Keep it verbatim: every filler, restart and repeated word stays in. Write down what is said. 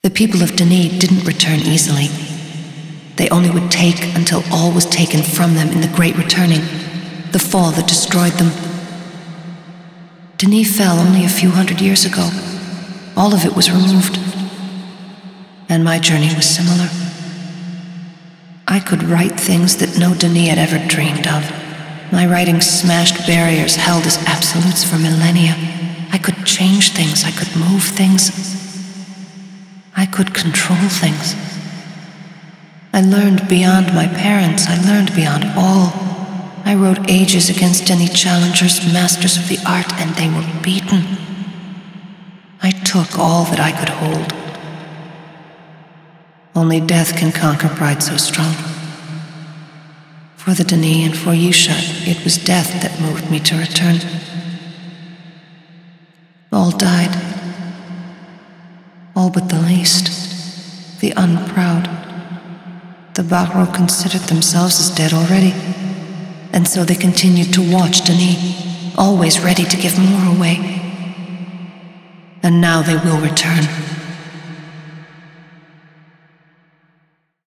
The people of Denis didn't return easily. They only would take until all was taken from them in the Great Returning, the fall that destroyed them. Denis fell only a few hundred years ago. All of it was removed. And my journey was similar. I could write things that no Denis had ever dreamed of. My writing smashed barriers held as absolutes for millennia. I could change things, I could move things. I could control things. I learned beyond my parents, I learned beyond all. I wrote ages against any challengers, masters of the art, and they were beaten. I took all that I could hold. Only death can conquer pride so strong. For the Denis and for Yusha, it was death that moved me to return. All died. All but the least, the unproud. The Bahro considered themselves as dead already, and so they continued to watch Denis, always ready to give more away. And now they will return.